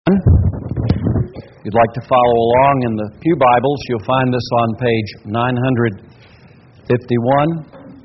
If you'd like to follow along in the Pew Bibles, you'll find this on page 951.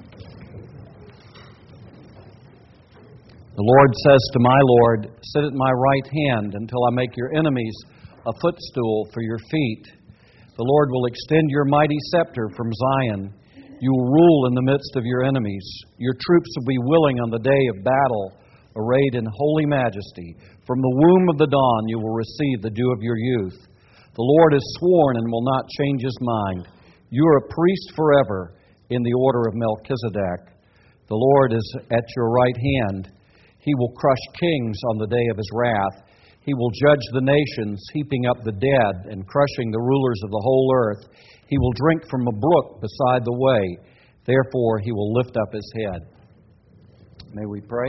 The Lord says to my Lord, "Sit at my right hand until I make your enemies a footstool for your feet." The Lord will extend your mighty scepter from Zion. You will rule in the midst of your enemies. Your troops will be willing on the day of battle, arrayed in holy majesty. From the womb of the dawn you will receive the dew of your youth. The Lord has sworn and will not change His mind. You are a priest forever in the order of Melchizedek. The Lord is at your right hand. He will crush kings on the day of His wrath. He will judge the nations, heaping up the dead and crushing the rulers of the whole earth. He will drink from a brook beside the way. Therefore He will lift up His head. May we pray?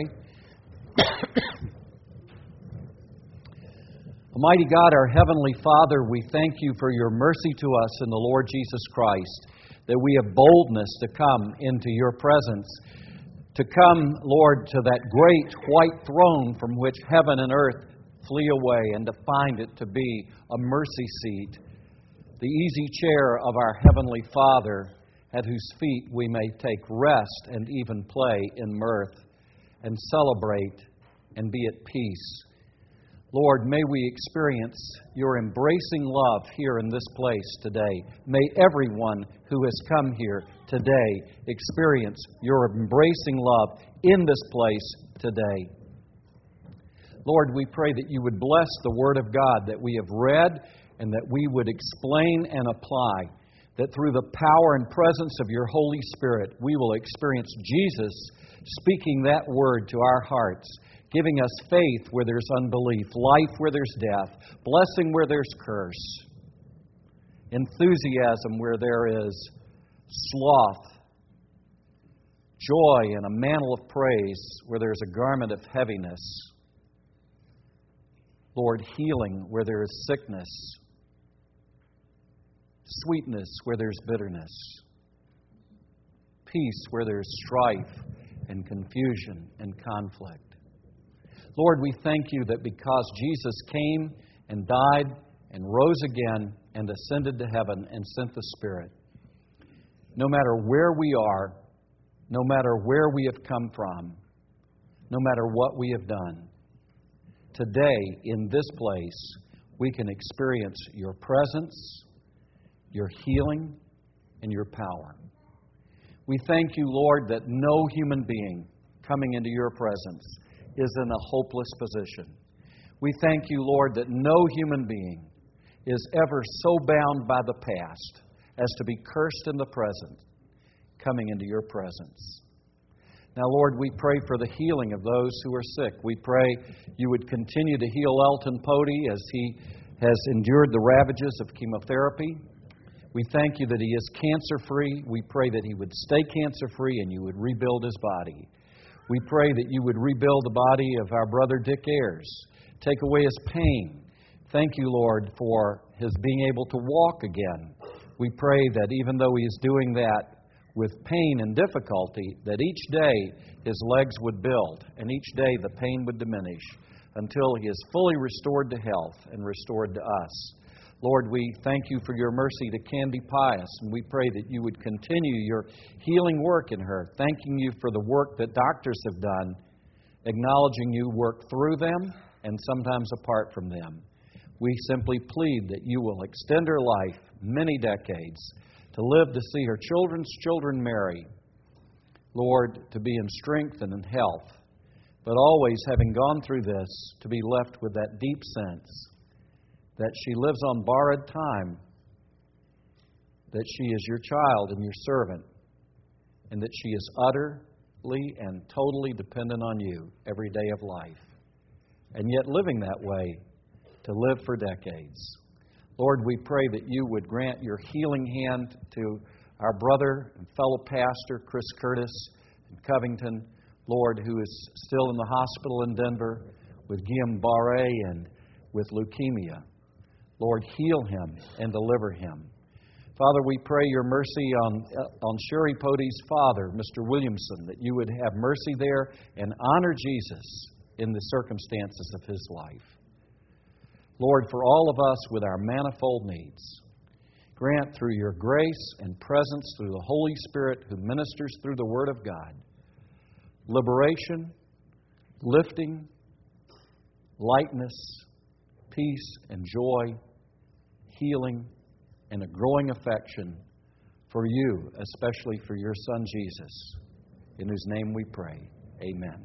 Almighty God, our Heavenly Father, we thank You for Your mercy to us in the Lord Jesus Christ, that we have boldness to come into Your presence, to come, Lord, to that great white throne from which heaven and earth flee away, and to find it to be a mercy seat, the easy chair of our Heavenly Father, at whose feet we may take rest and even play in mirth, and celebrate and be at peace. Lord, may we experience Your embracing love here in this place today. May everyone who has come here today experience Your embracing love in this place today. Lord, we pray that You would bless the Word of God that we have read and that we would explain and apply, that through the power and presence of Your Holy Spirit, we will experience Jesus speaking that Word to our hearts, giving us faith where there's unbelief, life where there's death, blessing where there's curse, enthusiasm where there is sloth, joy and a mantle of praise where there's a garment of heaviness. Lord, healing where there is sickness, sweetness where there's bitterness, peace where there's strife and confusion and conflict. Lord, we thank You that because Jesus came and died and rose again and ascended to heaven and sent the Spirit, no matter where we are, no matter where we have come from, no matter what we have done, today in this place we can experience Your presence, Your healing, and Your power. We thank You, Lord, that no human being coming into Your presence is in a hopeless position. We thank You, Lord, that no human being is ever so bound by the past as to be cursed in the present, coming into Your presence. Now, Lord, we pray for the healing of those who are sick. We pray You would continue to heal Elton Pody as he has endured the ravages of chemotherapy. We thank You that he is cancer-free. We pray that he would stay cancer-free and You would rebuild his body. We pray that You would rebuild the body of our brother Dick Ayers. Take away his pain. Thank You, Lord, for his being able to walk again. We pray that even though he is doing that with pain and difficulty, that each day his legs would build and each day the pain would diminish until he is fully restored to health and restored to us. Lord, we thank You for Your mercy to Candy Pius, and we pray that You would continue Your healing work in her, thanking You for the work that doctors have done, acknowledging You work through them and sometimes apart from them. We simply plead that You will extend her life many decades, to live to see her children's children marry, Lord, to be in strength and in health, but always, having gone through this, to be left with that deep sense that she lives on borrowed time, that she is Your child and Your servant, and that she is utterly and totally dependent on You every day of life, and yet living that way to live for decades. Lord, we pray that You would grant Your healing hand to our brother and fellow pastor, Chris Curtis in Covington, Lord, who is still in the hospital in Denver with Guillain-Barré and with leukemia. Lord, heal him and deliver him. Father, we pray Your mercy on Sherry Pody's father, Mr. Williamson, that You would have mercy there and honor Jesus in the circumstances of his life. Lord, for all of us with our manifold needs, grant through your grace and presence through the Holy Spirit who ministers through the Word of God, liberation, lifting, lightness, peace and joy, healing, and a growing affection for you, especially for your Son Jesus, in whose name we pray. Amen.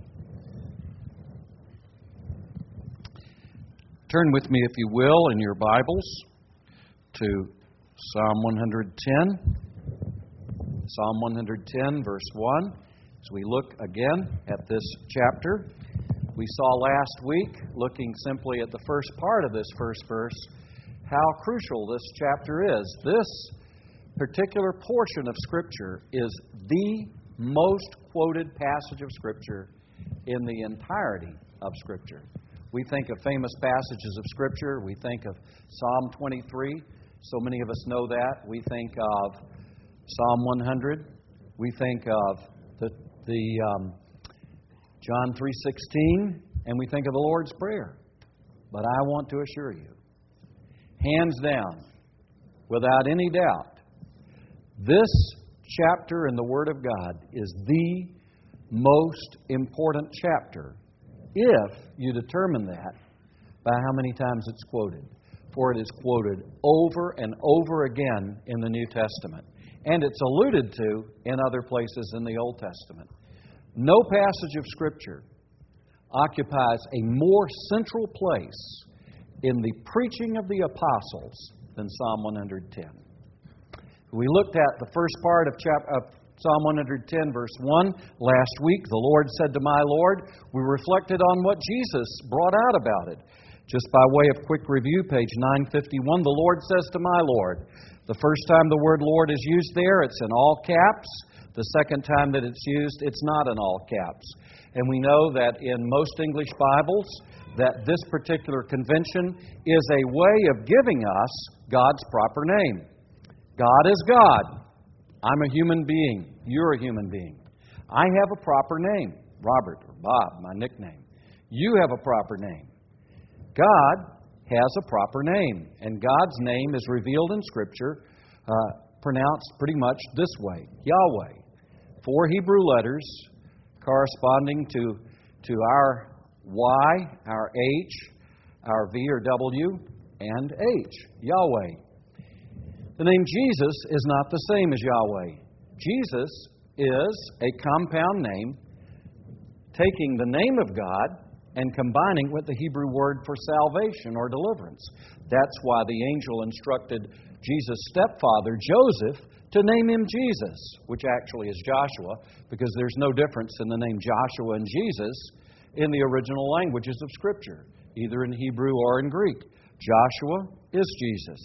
Turn with me, if you will, in your Bibles to Psalm 110. Psalm 110, verse 1. As we look again at this chapter, we saw last week, looking simply at the first part of this first verse, how crucial this chapter is. This particular portion of Scripture is the most quoted passage of Scripture in the entirety of Scripture. We think of famous passages of Scripture. We think of Psalm 23. So many of us know that. We think of Psalm 100. We think of the John 3:16, and we think of the Lord's Prayer. But I want to assure you, hands down, without any doubt, this chapter in the Word of God is the most important chapter if you determine that by how many times it's quoted. For it is quoted over and over again in the New Testament. And it's alluded to in other places in the Old Testament. No passage of Scripture occupies a more central place in the preaching of the apostles than Psalm 110. We looked at the first part of Psalm 110, verse 1 last week. The Lord said to my Lord. We reflected on what Jesus brought out about it. Just by way of quick review, page 951, the Lord says to my Lord. The first time the word Lord is used there, it's in all caps. The second time that it's used, it's not in all caps. And we know that in most English Bibles, that this particular convention is a way of giving us God's proper name. God is God. I'm a human being. You're a human being. I have a proper name. Robert or Bob, my nickname. You have a proper name. God has a proper name. And God's name is revealed in Scripture, pronounced pretty much this way. Yahweh. 4 Hebrew letters corresponding to our Y, our H, our V or W, and H. Yahweh. The name Jesus is not the same as Yahweh. Jesus is a compound name, taking the name of God and combining with the Hebrew word for salvation or deliverance. That's why the angel instructed Jesus' stepfather, Joseph, to name him Jesus, which actually is Joshua, because there's no difference in the name Joshua and Jesus in the original languages of Scripture, either in Hebrew or in Greek. Joshua is Jesus.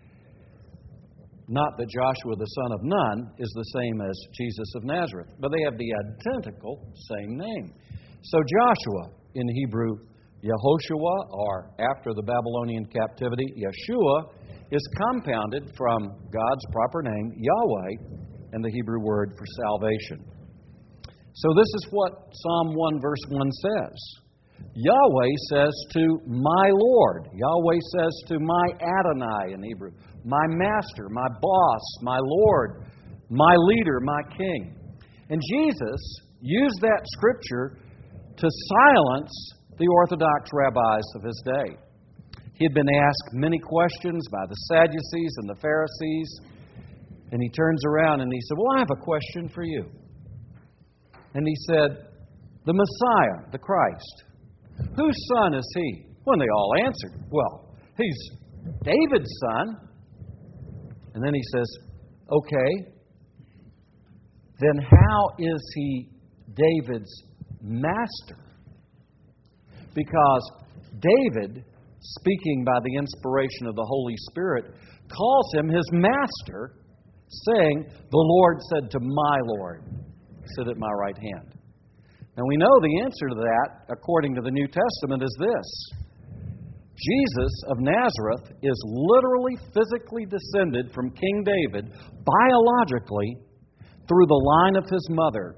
Not that Joshua the son of Nun is the same as Jesus of Nazareth, but they have the identical same name. So Joshua, in Hebrew, Yehoshua, or after the Babylonian captivity, Yeshua, is compounded from God's proper name, Yahweh, and the Hebrew word for salvation. So this is what Psalm 1 verse 1 says. Yahweh says to my Lord. Yahweh says to my Adonai in Hebrew. My master, my boss, my Lord, my leader, my king. And Jesus used that scripture to silence the Orthodox rabbis of his day. He had been asked many questions by the Sadducees and the Pharisees. And he turns around and he said, well, I have a question for you. And he said, the Messiah, the Christ, whose son is he? When they all answered, well, he's David's son. And then he says, okay, then how is he David's master? Because David, speaking by the inspiration of the Holy Spirit, calls him his master, saying, the Lord said to my Lord, sit at my right hand. Now we know the answer to that, according to the New Testament, is this. Jesus of Nazareth is literally physically descended from King David, biologically, through the line of his mother.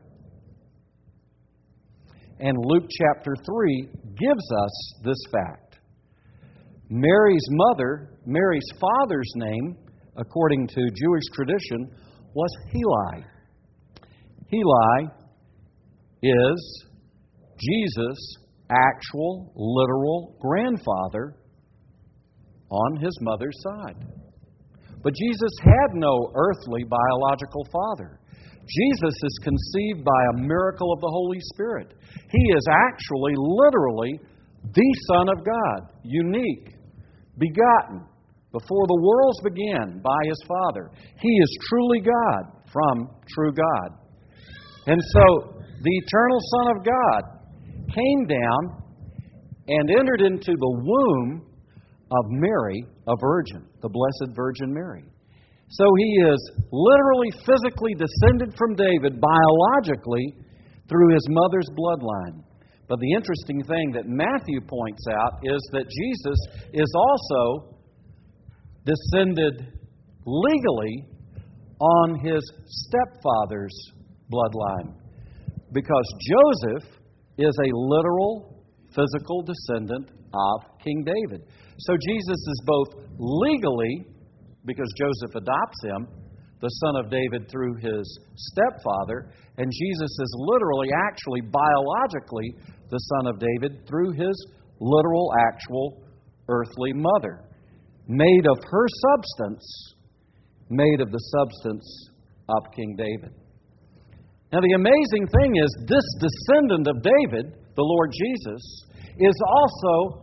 And Luke chapter 3 gives us this fact. Mary's mother, Mary's father's name, according to Jewish tradition, was Heli. Heli is Jesus' actual, literal grandfather on his mother's side. But Jesus had no earthly biological father. Jesus is conceived by a miracle of the Holy Spirit. He is actually, literally, the Son of God, unique, begotten, before the worlds began by His Father. He is truly God from true God. And so, the eternal Son of God came down and entered into the womb of Mary, a virgin, the Blessed Virgin Mary. So He is literally, physically descended from David biologically through His mother's bloodline. But the interesting thing that Matthew points out is that Jesus is also descended legally on His stepfather's bloodline. Because Joseph is a literal, physical descendant of King David. So Jesus is both legally, because Joseph adopts him, the son of David through his stepfather, and Jesus is literally, actually, biologically, the son of David through his literal, actual, earthly mother. Made of her substance, made of the substance of King David. Now the amazing thing is, this descendant of David, the Lord Jesus, is also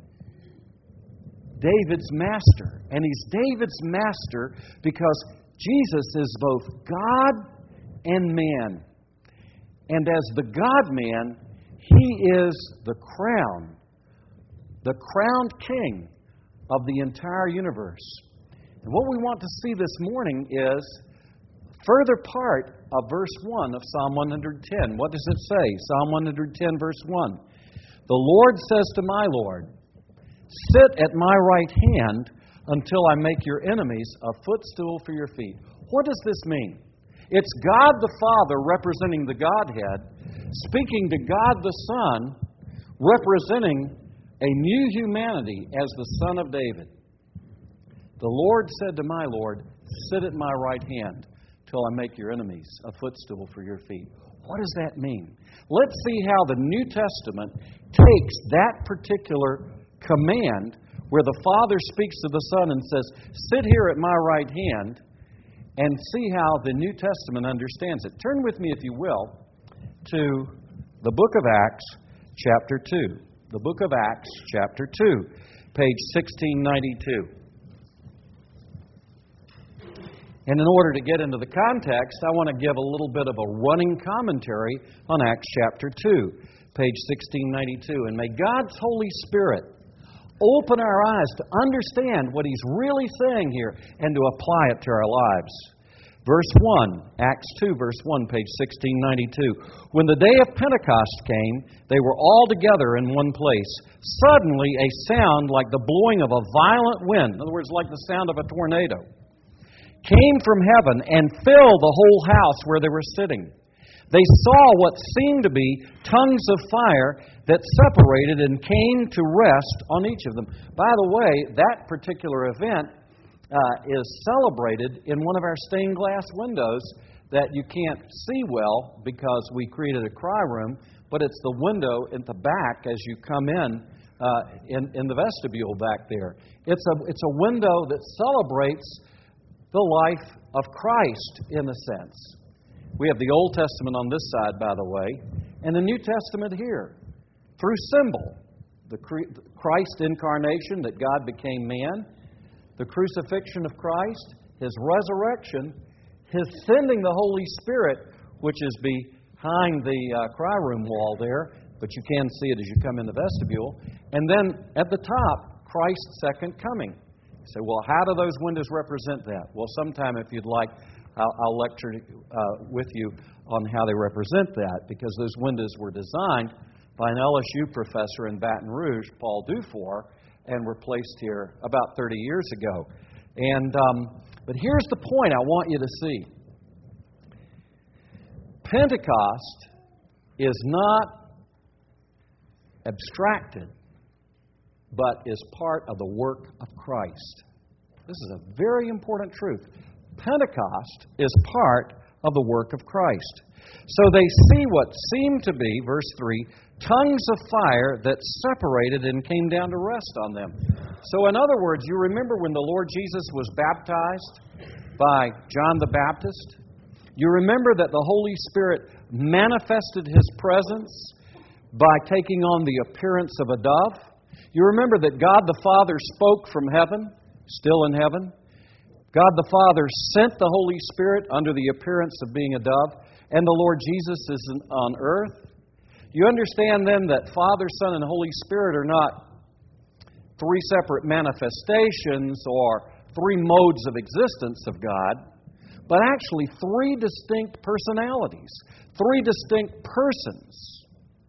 David's master. And He's David's master because Jesus is both God and man. And as the God-man, He is the crowned king of the entire universe. And what we want to see this morning is further part of verse 1 of Psalm 110. What does it say? Psalm 110, verse 1. The Lord says to my Lord, sit at my right hand until I make your enemies a footstool for your feet. What does this mean? It's God the Father representing the Godhead, speaking to God the Son, representing a new humanity as the Son of David. The Lord said to my Lord, sit at my right hand till I make your enemies a footstool for your feet. What does that mean? Let's see how the New Testament takes that particular command where the Father speaks to the Son and says, sit here at my right hand, and see how the New Testament understands it. Turn with me, if you will, to the book of Acts, chapter 2. The book of Acts, chapter 2, page 1692. And in order to get into the context, I want to give a little bit of a running commentary on Acts chapter 2, page 1692. And may God's Holy Spirit open our eyes to understand what He's really saying here and to apply it to our lives. Verse 1, Acts 2, verse 1, page 1692. When the day of Pentecost came, they were all together in one place. Suddenly a sound like the blowing of a violent wind, in other words, like the sound of a tornado, came from heaven and filled the whole house where they were sitting. They saw what seemed to be tongues of fire that separated and came to rest on each of them. By the way, that particular event is celebrated in one of our stained glass windows that you can't see well because we created a cry room, but it's the window at the back as you come in the vestibule back there. It's a window that celebrates the life of Christ in a sense. We have the Old Testament on this side, by the way, and the New Testament here. Through symbol, the Christ incarnation, that God became man, the crucifixion of Christ, His resurrection, His sending the Holy Spirit, which is behind the cry room wall there, but you can see it as you come in the vestibule. And then at the top, Christ's second coming. You say, well, how do those windows represent that? Well, sometime if you'd like, I'll lecture with you on how they represent that, because those windows were designed by an LSU professor in Baton Rouge, Paul Dufour, and were placed here about 30 years ago. But here's the point I want you to see. Pentecost is not abstracted but is part of the work of Christ. This is a very important truth. Pentecost is part of the work of Christ. So they see what seemed to be, verse 3, tongues of fire that separated and came down to rest on them. So in other words, you remember when the Lord Jesus was baptized by John the Baptist? You remember that the Holy Spirit manifested His presence by taking on the appearance of a dove? You remember that God the Father spoke from heaven, still in heaven? God the Father sent the Holy Spirit under the appearance of being a dove, and the Lord Jesus is on earth. You understand then that Father, Son, and Holy Spirit are not three separate manifestations or three modes of existence of God, but actually three distinct personalities, three distinct persons.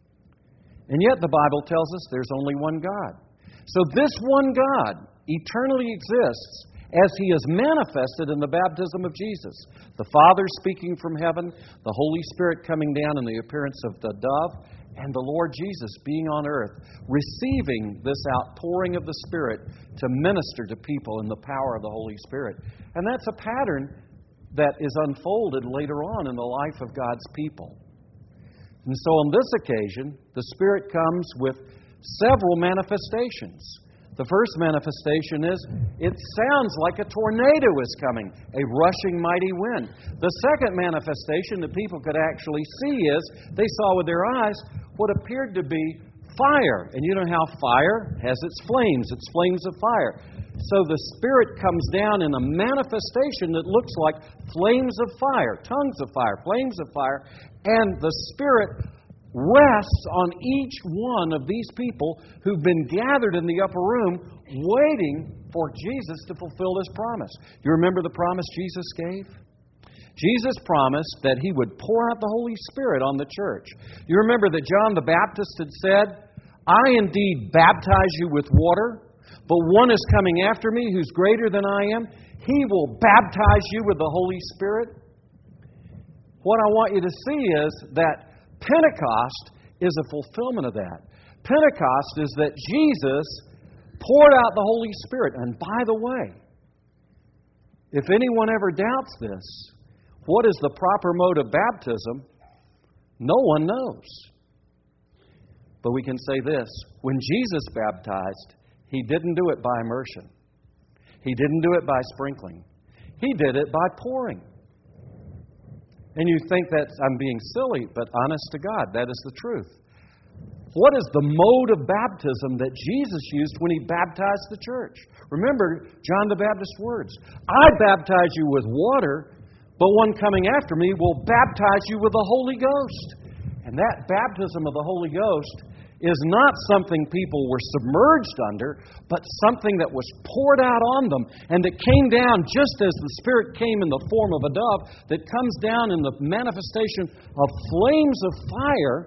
And yet the Bible tells us there's only one God. So this one God eternally exists as He is manifested in the baptism of Jesus. The Father speaking from heaven, the Holy Spirit coming down in the appearance of the dove, and the Lord Jesus being on earth, receiving this outpouring of the Spirit to minister to people in the power of the Holy Spirit. And that's a pattern that is unfolded later on in the life of God's people. And so on this occasion, the Spirit comes with several manifestations. The first manifestation is, it sounds like a tornado is coming, a rushing mighty wind. The second manifestation that people could actually see is, they saw with their eyes what appeared to be fire. And you know how fire has its flames of fire. So the Spirit comes down in a manifestation that looks like flames of fire, tongues of fire, flames of fire, and the Spirit rests on each one of these people who've been gathered in the upper room waiting for Jesus to fulfill His promise. You remember the promise Jesus gave? Jesus promised that He would pour out the Holy Spirit on the church. You remember that John the Baptist had said, I indeed baptize you with water, but one is coming after me who's greater than I am. He will baptize you with the Holy Spirit. What I want you to see is that Pentecost is a fulfillment of that. Pentecost is that Jesus poured out the Holy Spirit. And by the way, if anyone ever doubts this, what is the proper mode of baptism? No one knows. But we can say this, when Jesus baptized, He didn't do it by immersion. He didn't do it by sprinkling. He did it by pouring. And you think that I'm being silly, but honest to God, that is the truth. What is the mode of baptism that Jesus used when He baptized the church? Remember John the Baptist's words. I baptize you with water, but one coming after me will baptize you with the Holy Ghost. And that baptism of the Holy Ghost is not something people were submerged under, but something that was poured out on them and that came down just as the Spirit came in the form of a dove, that comes down in the manifestation of flames of fire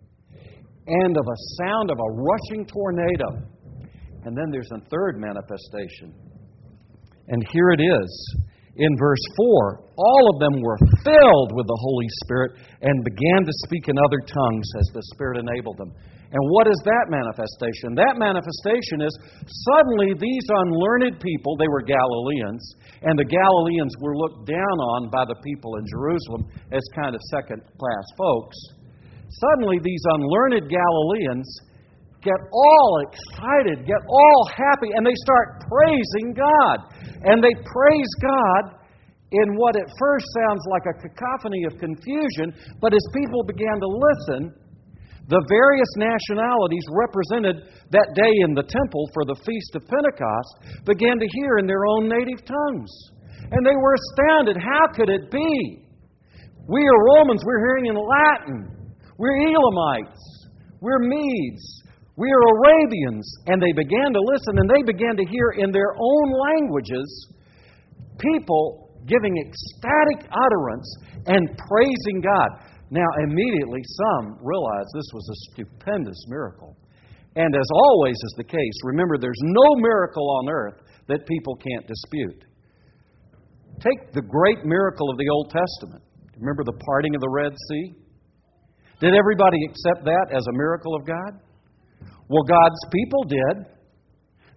and of a sound of a rushing tornado. And then there's a third manifestation. And here it is. In verse 4, all of them were filled with the Holy Spirit and began to speak in other tongues as the Spirit enabled them. And what is that manifestation? That manifestation is suddenly these unlearned people, they were Galileans, and the Galileans were looked down on by the people in Jerusalem as kind of second-class folks. Suddenly these unlearned Galileans get all excited, get all happy, and they start praising God. And they praise God in what at first sounds like a cacophony of confusion, but as people began to listen, the various nationalities represented that day in the temple for the Feast of Pentecost began to hear in their own native tongues. And they were astounded. How could it be? We are Romans, we're hearing in Latin. We're Elamites. We're Medes. We are Arabians. And they began to listen, and they began to hear in their own languages people giving ecstatic utterance and praising God. Now, immediately some realized this was a stupendous miracle. And as always is the case, remember, there's no miracle on earth that people can't dispute. Take the great miracle of the Old Testament. Remember the parting of the Red Sea? Did everybody accept that as a miracle of God? Well, God's people did.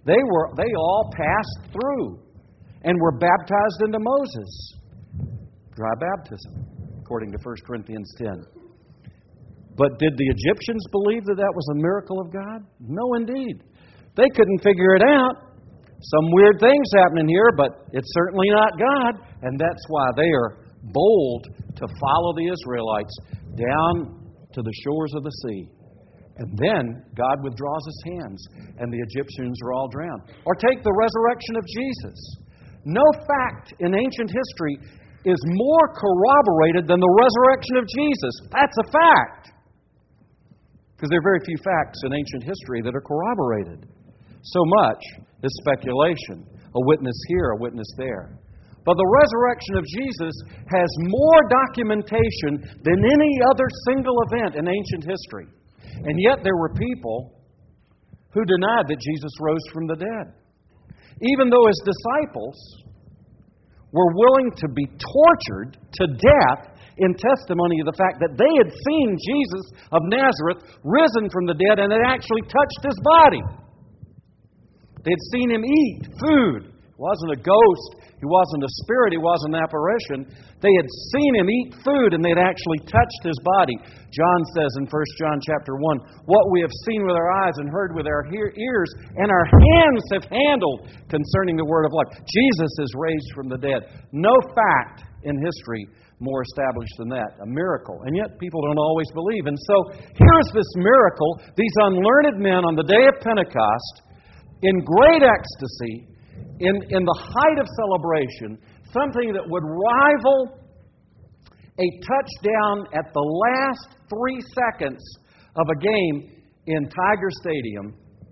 They all passed through and were baptized into Moses. Dry baptism, according to 1 Corinthians 10. But did the Egyptians believe that that was a miracle of God? No, indeed. They couldn't figure it out. Some weird things happening here, but it's certainly not God. And that's why they are bold to follow the Israelites down to the shores of the sea. And then God withdraws His hands, and the Egyptians are all drowned. Or take the resurrection of Jesus. No fact in ancient history is more corroborated than the resurrection of Jesus. That's a fact. Because there are very few facts in ancient history that are corroborated. So much is speculation. A witness here, a witness there. But the resurrection of Jesus has more documentation than any other single event in ancient history. And yet there were people who denied that Jesus rose from the dead. Even though His disciples were willing to be tortured to death in testimony of the fact that they had seen Jesus of Nazareth risen from the dead and had actually touched His body. They had seen Him eat food. It wasn't a ghost. He wasn't a spirit. He wasn't an apparition. They had seen Him eat food and they had actually touched His body. John says in 1 John chapter 1, what we have seen with our eyes and heard with our ears and our hands have handled concerning the word of life. Jesus is raised from the dead. No fact in history more established than that. A miracle. And yet people don't always believe. And so here's this miracle. These unlearned men on the day of Pentecost, in great ecstasy, in the height of celebration, something that would rival a touchdown at the last 3 seconds of a game in Tiger Stadium.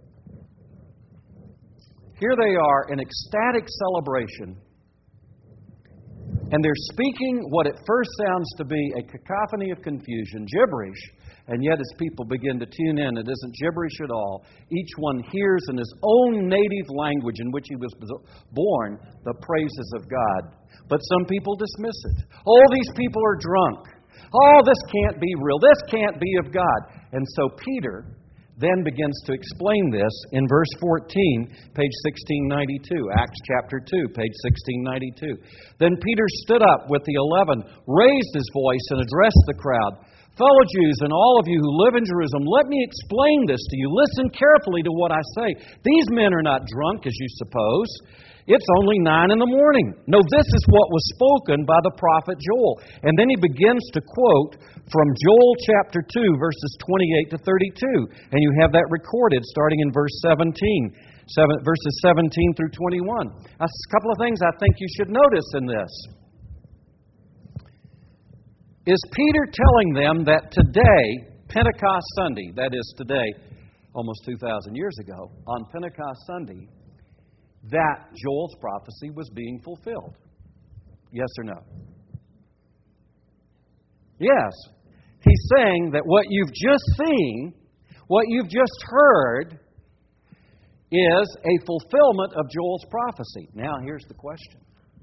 Here they are in ecstatic celebration. And they're speaking what at first sounds to be a cacophony of confusion, gibberish. And yet as people begin to tune in, it isn't gibberish at all. Each one hears in his own native language in which he was born the praises of God. But some people dismiss it. Oh, these people are drunk. Oh, this can't be real. This can't be of God. And so Peter then begins to explain this in verse 14, page 1692, Acts chapter 2, page 1692. Then Peter stood up with the 11, raised his voice, and addressed the crowd. Fellow Jews and all of you who live in Jerusalem, let me explain this to you. Listen carefully to what I say. These men are not drunk, as you suppose. It's only 9 a.m. No, this is what was spoken by the prophet Joel. And then he begins to quote from Joel chapter 2, verses 28 to 32. And you have that recorded starting in verse 17, verses 17 through 21. A couple of things I think you should notice in this. Is Peter telling them that today, Pentecost Sunday, that is today, almost 2,000 years ago, on Pentecost Sunday, that Joel's prophecy was being fulfilled? Yes or no? Yes. He's saying that what you've just seen, what you've just heard, is a fulfillment of Joel's prophecy. Now, here's the question.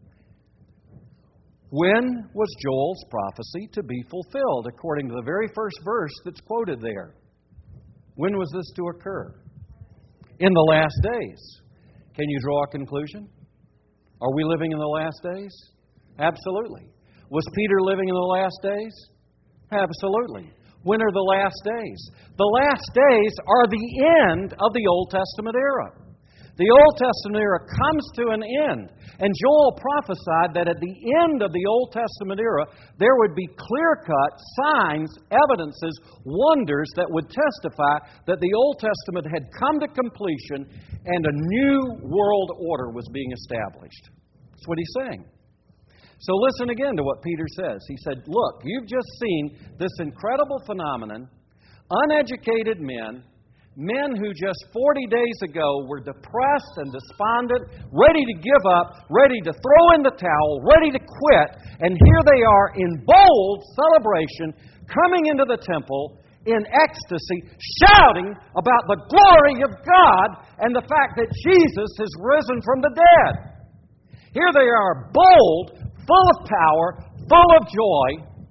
When was Joel's prophecy to be fulfilled, according to the very first verse that's quoted there? When was this to occur? In the last days. Can you draw a conclusion? Are we living in the last days? Absolutely. Was Peter living in the last days? Absolutely. When are the last days? The last days are the end of the Old Testament era. The Old Testament era comes to an end. And Joel prophesied that at the end of the Old Testament era, there would be clear-cut signs, evidences, wonders that would testify that the Old Testament had come to completion and a new world order was being established. That's what he's saying. So listen again to what Peter says. He said, look, you've just seen this incredible phenomenon. Uneducated men who just 40 days ago were depressed and despondent, ready to give up, ready to throw in the towel, ready to quit. And here they are in bold celebration, coming into the temple in ecstasy, shouting about the glory of God and the fact that Jesus has risen from the dead. Here they are, bold, full of power, full of joy,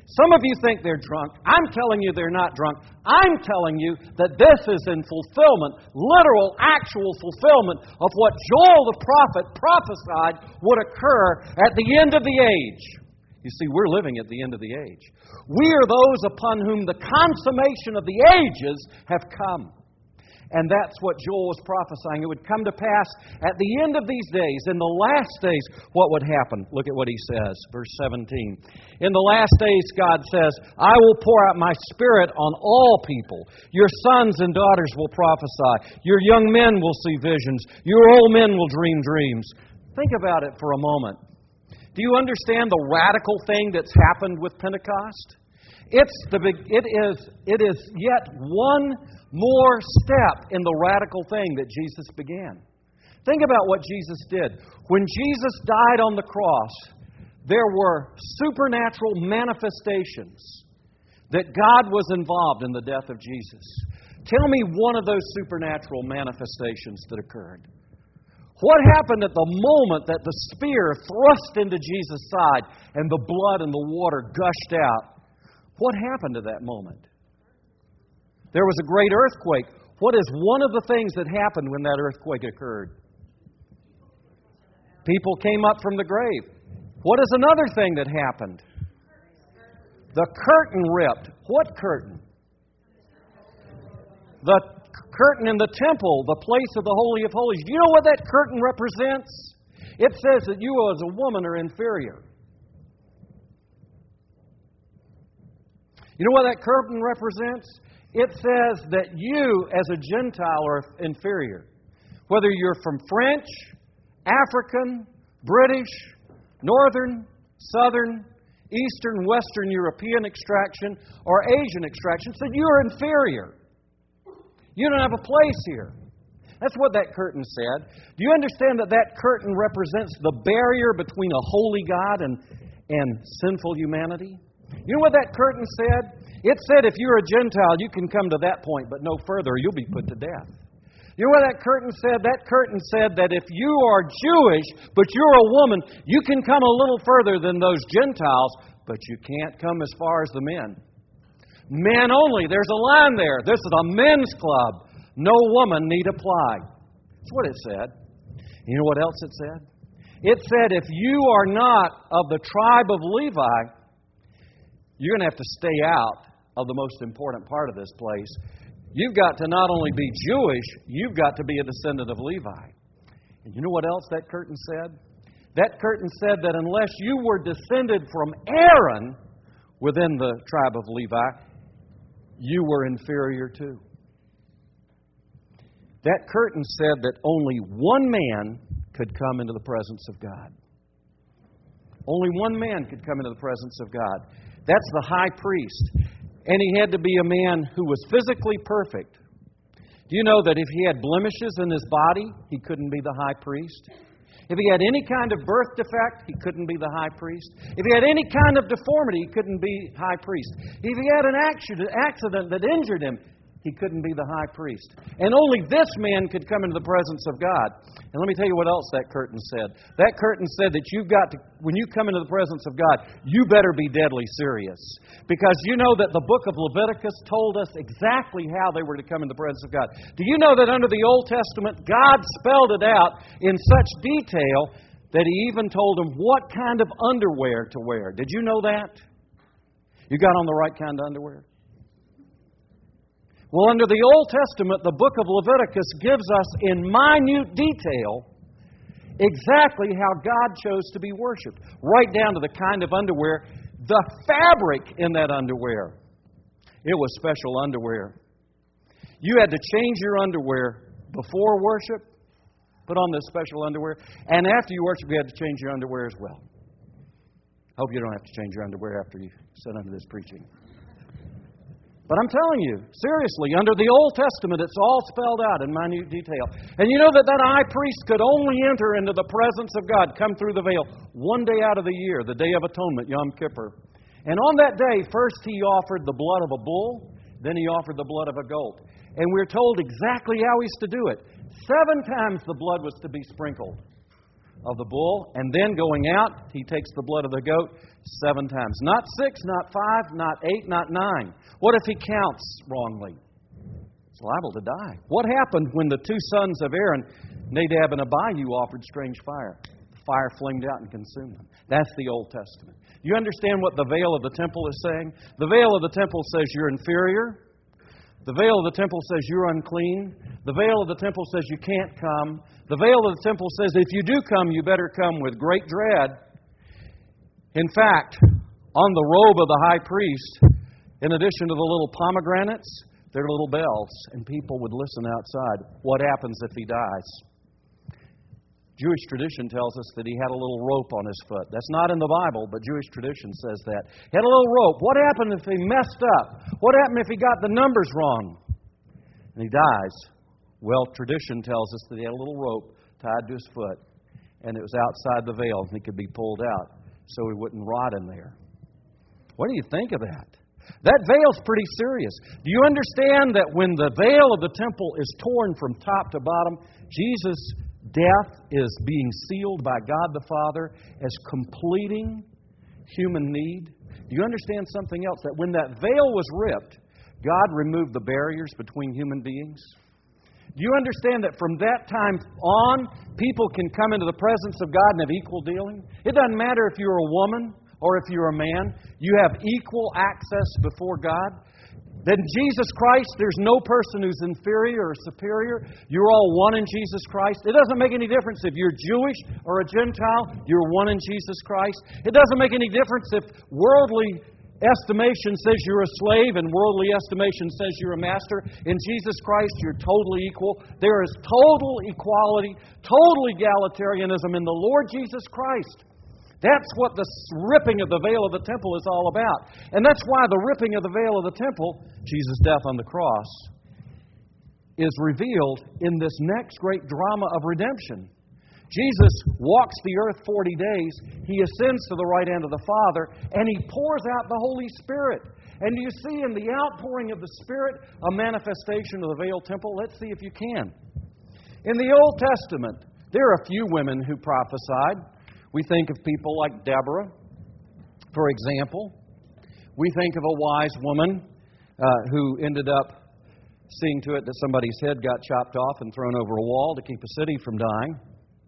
Some of you think they're drunk. I'm telling you they're not drunk. I'm telling you that this is in fulfillment, literal, actual fulfillment of what Joel the prophet prophesied would occur at the end of the age. You see, we're living at the end of the age. We are those upon whom the consummation of the ages have come. And that's what Joel was prophesying. It would come to pass at the end of these days, in the last days, what would happen? Look at what he says, verse 17. In the last days, God says, I will pour out my Spirit on all people. Your sons and daughters will prophesy. Your young men will see visions. Your old men will dream dreams. Think about it for a moment. Do you understand the radical thing that's happened with Pentecost? It is yet one more step in the radical thing that Jesus began. Think about what Jesus did. When Jesus died on the cross, there were supernatural manifestations that God was involved in the death of Jesus. Tell me one of those supernatural manifestations that occurred. What happened at the moment that the spear thrust into Jesus' side and the blood and the water gushed out? What happened to that moment? There was a great earthquake. What is one of the things that happened when that earthquake occurred? People came up from the grave. What is another thing that happened? The curtain ripped. What curtain? The curtain in the temple, the place of the Holy of Holies. Do you know what that curtain represents? It says that you as a woman are inferior. You know what that curtain represents? It says that you as a Gentile are inferior. Whether you're from French, African, British, Northern, Southern, Eastern, Western European extraction, or Asian extraction, said you're inferior. You don't have a place here. That's what that curtain said. Do you understand that that curtain represents the barrier between a holy God and sinful humanity? You know what that curtain said? It said if you're a Gentile, you can come to that point, but no further, you'll be put to death. You know what that curtain said? That curtain said that if you are Jewish, but you're a woman, you can come a little further than those Gentiles, but you can't come as far as the men. Men only. There's a line there. This is a men's club. No woman need apply. That's what it said. You know what else it said? It said if you are not of the tribe of Levi, you're going to have to stay out of the most important part of this place. You've got to not only be Jewish, you've got to be a descendant of Levi. And you know what else that curtain said? That curtain said that unless you were descended from Aaron within the tribe of Levi, you were inferior too. That curtain said that only one man could come into the presence of God. Only one man could come into the presence of God. That's the high priest. And he had to be a man who was physically perfect. Do you know that if he had blemishes in his body, he couldn't be the high priest? If he had any kind of birth defect, he couldn't be the high priest. If he had any kind of deformity, he couldn't be high priest. If he had an accident that injured him, he couldn't be the high priest. And only this man could come into the presence of God. And let me tell you what else that curtain said. That curtain said that you've got to, when you come into the presence of God, you better be deadly serious. Because you know that the book of Leviticus told us exactly how they were to come into the presence of God. Do you know that under the Old Testament, God spelled it out in such detail that He even told them what kind of underwear to wear? Did you know that? You got on the right kind of underwear? Well, under the Old Testament, the book of Leviticus gives us in minute detail exactly how God chose to be worshipped, right down to the kind of underwear, the fabric in that underwear. It was special underwear. You had to change your underwear before worship, put on this special underwear, and after you worship, you had to change your underwear as well. Hope you don't have to change your underwear after you sit under this preaching. But I'm telling you, seriously, under the Old Testament, it's all spelled out in minute detail. And you know that high priest could only enter into the presence of God, come through the veil, one day out of the year, the Day of Atonement, Yom Kippur. And on that day, first he offered the blood of a bull, then he offered the blood of a goat. And we're told exactly how he's to do it. 7 times the blood was to be sprinkled. of the bull, and then going out, He takes the blood of the goat 7 times. Not 6, not 5, not 8, not 9. What if he counts wrongly? He's liable to die. What happened when the 2 sons of Aaron, Nadab and Abihu, offered strange fire? The fire flamed out and consumed them. That's the Old Testament. You understand what the veil of the temple is saying? The veil of the temple says you're inferior. The veil of the temple says you're unclean. The veil of the temple says you can't come. The veil of the temple says if you do come, you better come with great dread. In fact, on the robe of the high priest, in addition to the little pomegranates, there are little bells, and people would listen outside. What happens if he dies? Jewish tradition tells us that he had a little rope on his foot. That's not in the Bible, but Jewish tradition says that. He had a little rope. What happened if he messed up? What happened if he got the numbers wrong? And he dies. Well, tradition tells us that he had a little rope tied to his foot, and it was outside the veil, and he could be pulled out so he wouldn't rot in there. What do you think of that? That veil's pretty serious. Do you understand that when the veil of the temple is torn from top to bottom, Jesus' death is being sealed by God the Father as completing human need? Do you understand something else? That when that veil was ripped, God removed the barriers between human beings? Do you understand that from that time on, people can come into the presence of God and have equal dealing? It doesn't matter if you're a woman or if you're a man. You have equal access before God. Then Jesus Christ, there's no person who's inferior or superior. You're all one in Jesus Christ. It doesn't make any difference if you're Jewish or a Gentile. You're one in Jesus Christ. It doesn't make any difference if worldly estimation says you're a slave and worldly estimation says you're a master. In Jesus Christ, you're totally equal. There is total equality, total egalitarianism in the Lord Jesus Christ. That's what the ripping of the veil of the temple is all about. And that's why the ripping of the veil of the temple, Jesus' death on the cross, is revealed in this next great drama of redemption. Jesus walks the earth 40 days. He ascends to the right hand of the Father, and He pours out the Holy Spirit. And you see in the outpouring of the Spirit a manifestation of the veiled temple. Let's see if you can. In the Old Testament, there are a few women who prophesied. We think of people like Deborah, for example. We think of a wise woman who ended up seeing to it that somebody's head got chopped off and thrown over a wall to keep a city from dying.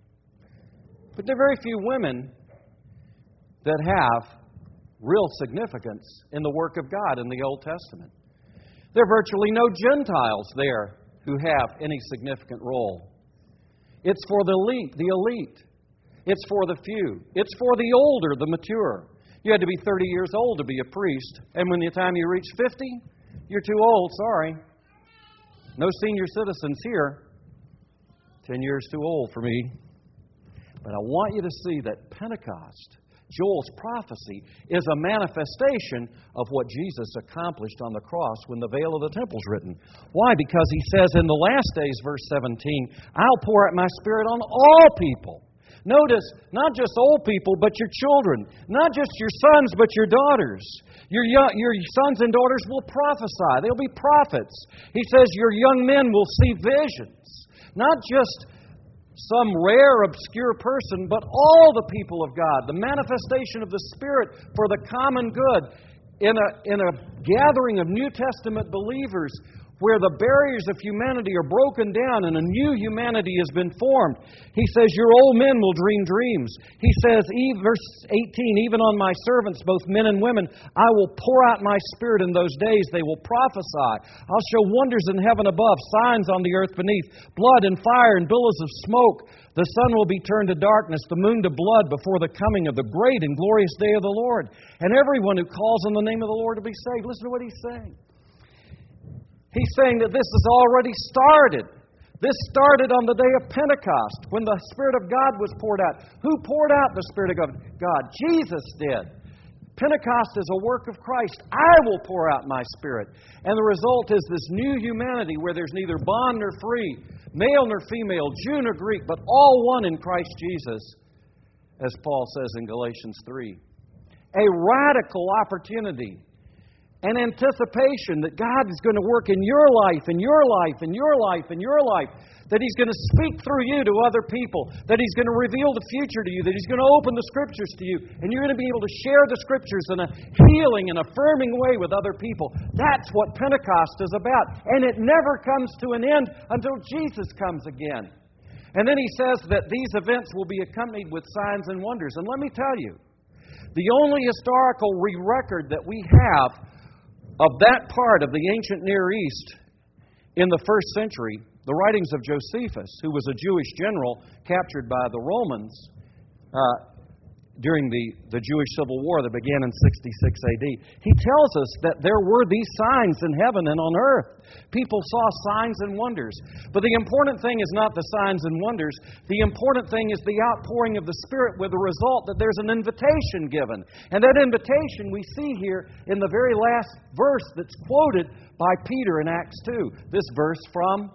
But there are very few women that have real significance in the work of God in the Old Testament. There are virtually no Gentiles there who have any significant role. It's for the elite. It's for the few. It's for the older, the mature. You had to be 30 years old to be a priest. And when the time you reach 50, you're too old, sorry. No senior citizens here. 10 years too old for me. But I want you to see that Pentecost, Joel's prophecy, is a manifestation of what Jesus accomplished on the cross when the veil of the temple is written. Why? Because He says in the last days, verse 17, I'll pour out my Spirit on all people. Notice, not just old people, but your children. Not just your sons, but your daughters. Your sons and daughters will prophesy. They'll be prophets. He says your young men will see visions. Not just some rare, obscure person, but all the people of God. The manifestation of the Spirit for the common good in a gathering of New Testament believers where the barriers of humanity are broken down and a new humanity has been formed. He says, your old men will dream dreams. He says, verse 18, even on my servants, both men and women, I will pour out my Spirit in those days. They will prophesy. I'll show wonders in heaven above, signs on the earth beneath, blood and fire and billows of smoke. The sun will be turned to darkness, the moon to blood before the coming of the great and glorious day of the Lord. And everyone who calls on the name of the Lord will be saved. Listen to what He's saying. He's saying that this has already started. This started on the day of Pentecost when the Spirit of God was poured out. Who poured out the Spirit of God? Jesus did. Pentecost is a work of Christ. I will pour out my Spirit. And the result is this new humanity where there's neither bond nor free, male nor female, Jew nor Greek, but all one in Christ Jesus, as Paul says in Galatians 3. A radical opportunity and anticipation that God is going to work in your life, in your life, in your life, in your life, that He's going to speak through you to other people, that He's going to reveal the future to you, that He's going to open the Scriptures to you, and you're going to be able to share the Scriptures in a healing and affirming way with other people. That's what Pentecost is about. And it never comes to an end until Jesus comes again. And then He says that these events will be accompanied with signs and wonders. And let me tell you, the only historical record that we have of that part of the ancient Near East in the first century, the writings of Josephus, who was a Jewish general captured by the Romans during the Jewish Civil War that began in 66 AD. He tells us that there were these signs in heaven and on earth. People saw signs and wonders. But the important thing is not the signs and wonders. The important thing is the outpouring of the Spirit, with the result that there's an invitation given. And that invitation we see here in the very last verse that's quoted by Peter in Acts 2. This verse from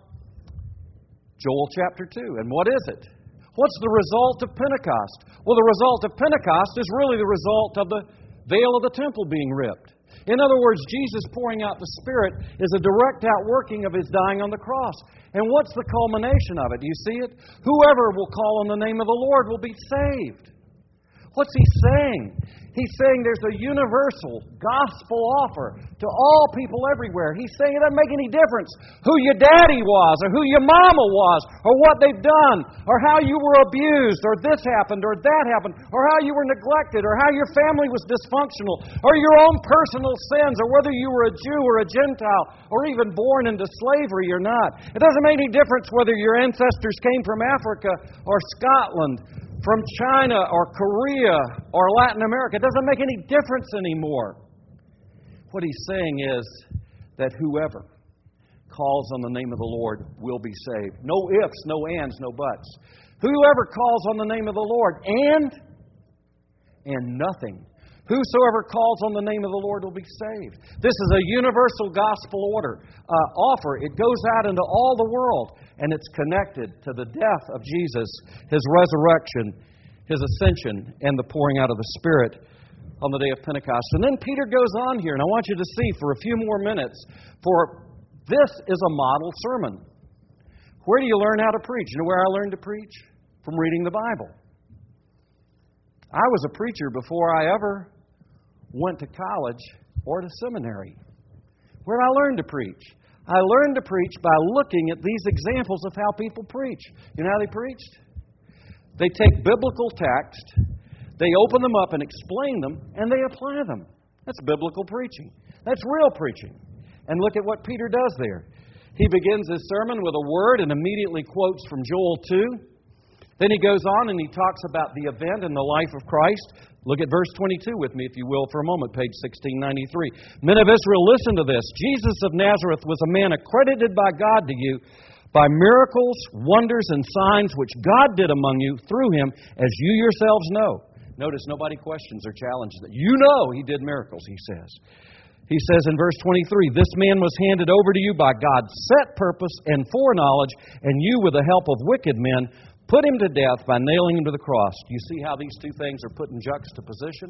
Joel chapter 2. And what is it? What's the result of Pentecost? Well, the result of Pentecost is really the result of the veil of the temple being ripped. In other words, Jesus pouring out the Spirit is a direct outworking of His dying on the cross. And what's the culmination of it? Do you see it? Whoever will call on the name of the Lord will be saved. What's He saying? He's saying there's a universal gospel offer to all people everywhere. He's saying it doesn't make any difference who your daddy was, or who your mama was, or what they've done, or how you were abused, or this happened, or that happened, or how you were neglected, or how your family was dysfunctional, or your own personal sins, or whether you were a Jew or a Gentile, or even born into slavery or not. It doesn't make any difference whether your ancestors came from Africa or Scotland, from China or Korea or Latin America. It doesn't make any difference anymore. What He's saying is that whoever calls on the name of the Lord will be saved. No ifs, no ands, no buts. Whoever calls on the name of the Lord and nothing. Whosoever calls on the name of the Lord will be saved. This is a universal gospel offer. It goes out into all the world, and it's connected to the death of Jesus, His resurrection, His ascension, and the pouring out of the Spirit on the day of Pentecost. And then Peter goes on here, and I want you to see for a few more minutes, for this is a model sermon. Where do you learn how to preach? You know where I learned to preach? From reading the Bible. I was a preacher before I ever went to college or to seminary. Where did I learn to preach? I learned to preach by looking at these examples of how people preach. You know how they preached? They take biblical text, they open them up and explain them, and they apply them. That's biblical preaching. That's real preaching. And look at what Peter does there. He begins his sermon with a word and immediately quotes from Joel 2. Then he goes on and he talks about the event in the life of Christ. Look at verse 22 with me, if you will, for a moment, page 1693. Men of Israel, listen to this. Jesus of Nazareth was a man accredited by God to you by miracles, wonders, and signs which God did among you through Him, as you yourselves know. Notice nobody questions or challenges that. You know He did miracles, he says. He says in verse 23, this man was handed over to you by God's set purpose and foreknowledge, and you, with the help of wicked men, put Him to death by nailing Him to the cross. Do you see how these two things are put in juxtaposition?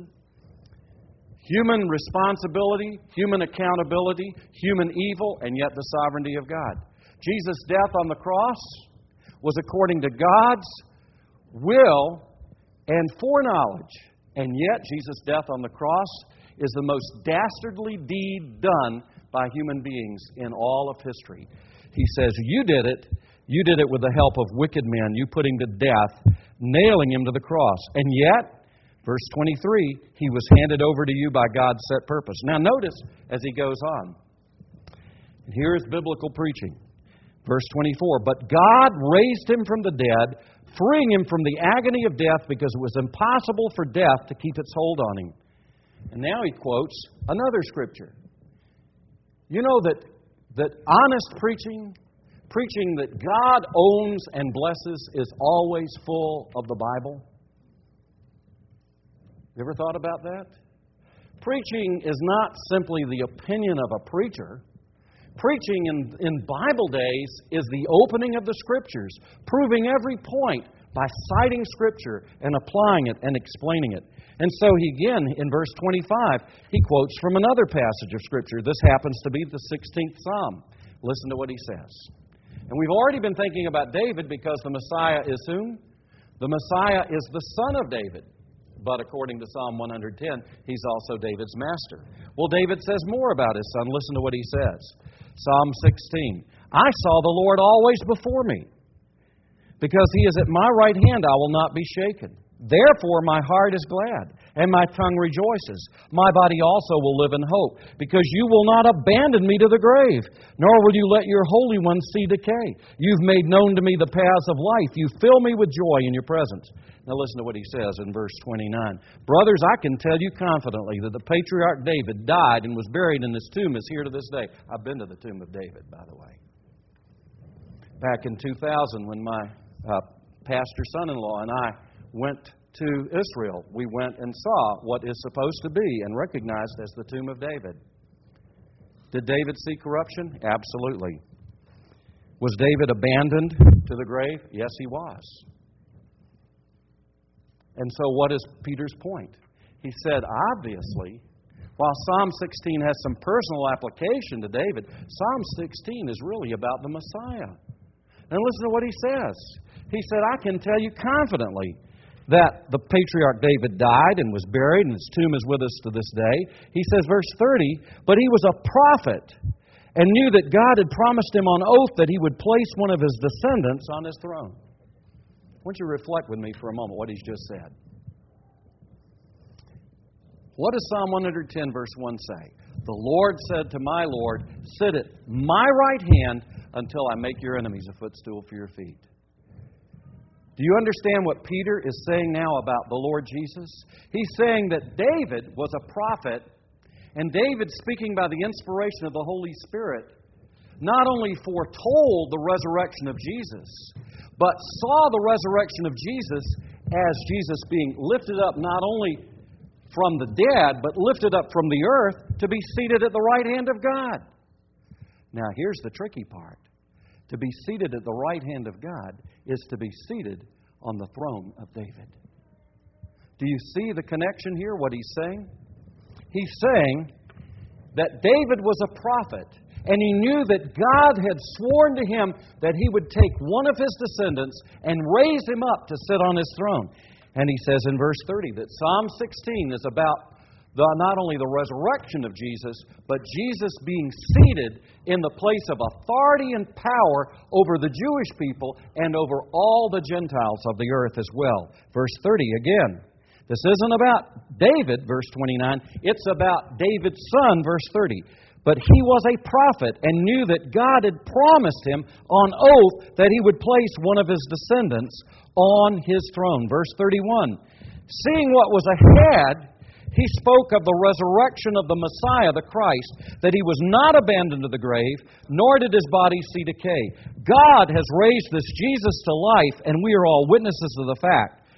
Human responsibility, human accountability, human evil, and yet the sovereignty of God. Jesus' death on the cross was according to God's will and foreknowledge. And yet Jesus' death on the cross is the most dastardly deed done by human beings in all of history. He says, you did it. You did it with the help of wicked men. You put Him to death, nailing Him to the cross. And yet, verse 23, He was handed over to you by God's set purpose. Now notice as he goes on. And here is biblical preaching. Verse 24, but God raised Him from the dead, freeing Him from the agony of death because it was impossible for death to keep its hold on Him. And now he quotes another scripture. You know that honest preaching that God owns and blesses, is always full of the Bible? You ever thought about that? Preaching is not simply the opinion of a preacher. Preaching in Bible days is the opening of the Scriptures, proving every point by citing Scripture and applying it and explaining it. And so he again, in verse 25, he quotes from another passage of Scripture. This happens to be the 16th Psalm. Listen to what he says. And we've already been thinking about David because the Messiah is whom? The Messiah is the son of David. But according to Psalm 110, he's also David's master. Well, David says more about his son. Listen to what he says. Psalm 16. I saw the Lord always before me. Because he is at my right hand, I will not be shaken. Therefore my heart is glad, and my tongue rejoices. My body also will live in hope, because you will not abandon me to the grave, nor will you let your Holy One see decay. You've made known to me the paths of life. You fill me with joy in your presence. Now listen to what he says in verse 29. Brothers, I can tell you confidently that the patriarch David died and was buried, and his tomb is here to this day. I've been to the tomb of David, by the way. Back in 2000, when my pastor son-in-law and I went to Israel, we went and saw what is supposed to be and recognized as the tomb of David. Did David see corruption? Absolutely. Was David abandoned to the grave? Yes, he was. And so what is Peter's point? He said, obviously, while Psalm 16 has some personal application to David, Psalm 16 is really about the Messiah. And listen to what he says. He said, I can tell you confidently that the patriarch David died and was buried, and his tomb is with us to this day. He says, verse 30, but he was a prophet and knew that God had promised him on oath that he would place one of his descendants on his throne. I want you to reflect with me for a moment what he's just said. What does Psalm 110 verse 1 say? The Lord said to my Lord, sit at my right hand until I make your enemies a footstool for your feet. Do you understand what Peter is saying now about the Lord Jesus? He's saying that David was a prophet, and David, speaking by the inspiration of the Holy Spirit, not only foretold the resurrection of Jesus, but saw the resurrection of Jesus as Jesus being lifted up not only from the dead, but lifted up from the earth to be seated at the right hand of God. Now, here's the tricky part. To be seated at the right hand of God is to be seated on the throne of David. Do you see the connection here, what he's saying? He's saying that David was a prophet, and he knew that God had sworn to him that he would take one of his descendants and raise him up to sit on his throne. And he says in verse 30 that Psalm 16 is about not only the resurrection of Jesus, but Jesus being seated in the place of authority and power over the Jewish people and over all the Gentiles of the earth as well. Verse 30 again. This isn't about David, verse 29. It's about David's son, verse 30. But he was a prophet and knew that God had promised him on oath that he would place one of his descendants on his throne. Verse 31. Seeing what was ahead, he spoke of the resurrection of the Messiah, the Christ, that he was not abandoned to the grave, nor did his body see decay. God has raised this Jesus to life, and we are all witnesses of the fact.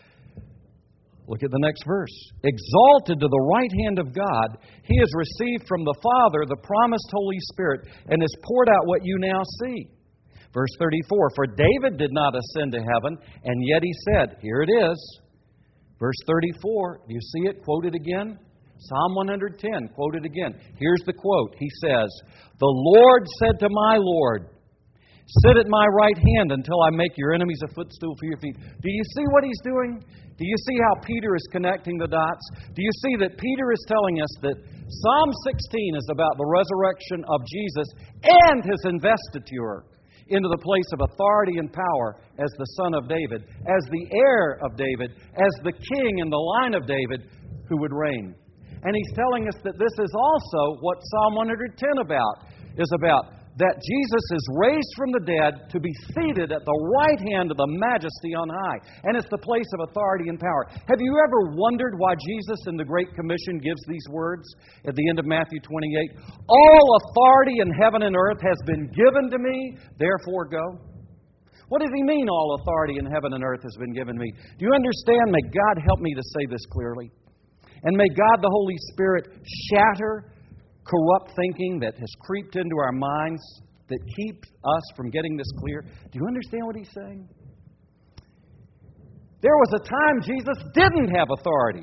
Look at the next verse. Exalted to the right hand of God, he has received from the Father the promised Holy Spirit, and has poured out what you now see. Verse 34, for David did not ascend to heaven, and yet he said, here it is. Verse 34, do you see it quoted again? Psalm 110, quoted again. Here's the quote. He says, the Lord said to my Lord, sit at my right hand until I make your enemies a footstool for your feet. Do you see what he's doing? Do you see how Peter is connecting the dots? Do you see that Peter is telling us that Psalm 16 is about the resurrection of Jesus and his investiture into the place of authority and power as the son of David, as the heir of David, as the king in the line of David who would reign. And he's telling us that this is also what Psalm 110 is about, that Jesus is raised from the dead to be seated at the right hand of the Majesty on high. And it's the place of authority and power. Have you ever wondered why Jesus in the Great Commission gives these words at the end of Matthew 28? All authority in heaven and earth has been given to me, therefore go. What does he mean, all authority in heaven and earth has been given me? Do you understand? May God help me to say this clearly. And may God the Holy Spirit shatter corrupt thinking that has creeped into our minds that keeps us from getting this clear. Do you understand what he's saying? There was a time Jesus didn't have authority.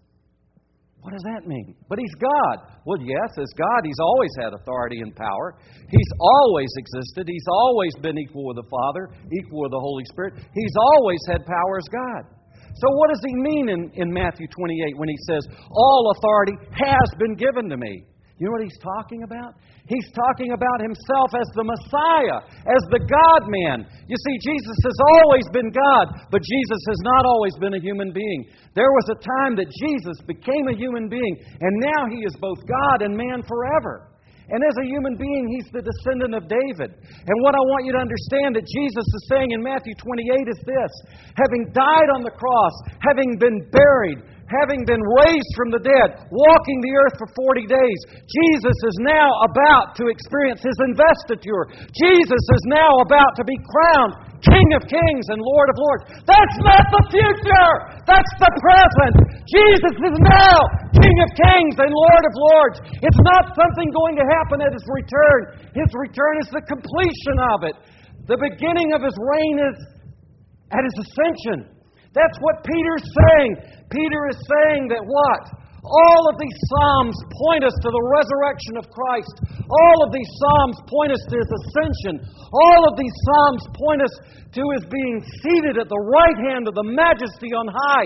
What does that mean? But He's God. Well, yes, as God, He's always had authority and power. He's always existed. He's always been equal with the Father, equal with the Holy Spirit. He's always had power as God. So what does He mean in Matthew 28 when He says, all authority has been given to me? You know what He's talking about? He's talking about Himself as the Messiah, as the God-man. You see, Jesus has always been God, but Jesus has not always been a human being. There was a time that Jesus became a human being, and now He is both God and man forever. And as a human being, He's the descendant of David. And what I want you to understand that Jesus is saying in Matthew 28 is this: having died on the cross, having been buried, having been raised from the dead, walking the earth for 40 days, Jesus is now about to experience His investiture. Jesus is now about to be crowned King of Kings and Lord of Lords. That's not the future! That's the present! Jesus is now King of Kings and Lord of Lords. It's not something going to happen at His return. His return is the completion of it. The beginning of His reign is at His ascension. That's what Peter's saying. Peter is saying that what? All of these Psalms point us to the resurrection of Christ. All of these Psalms point us to His ascension. All of these Psalms point us to His being seated at the right hand of the Majesty on high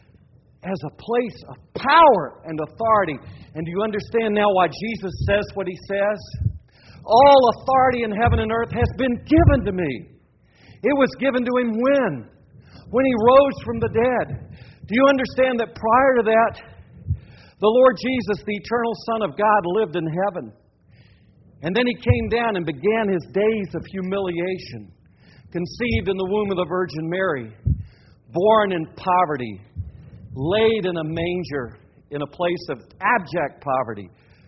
as a place of power and authority. And do you understand now why Jesus says what He says? All authority in heaven and earth has been given to me. It was given to Him when? When He rose from the dead. Do you understand that prior to that, the Lord Jesus, the eternal Son of God, lived in heaven. And then He came down and began His days of humiliation. Conceived in the womb of the Virgin Mary. Born in poverty. Laid in a manger in a place of abject poverty.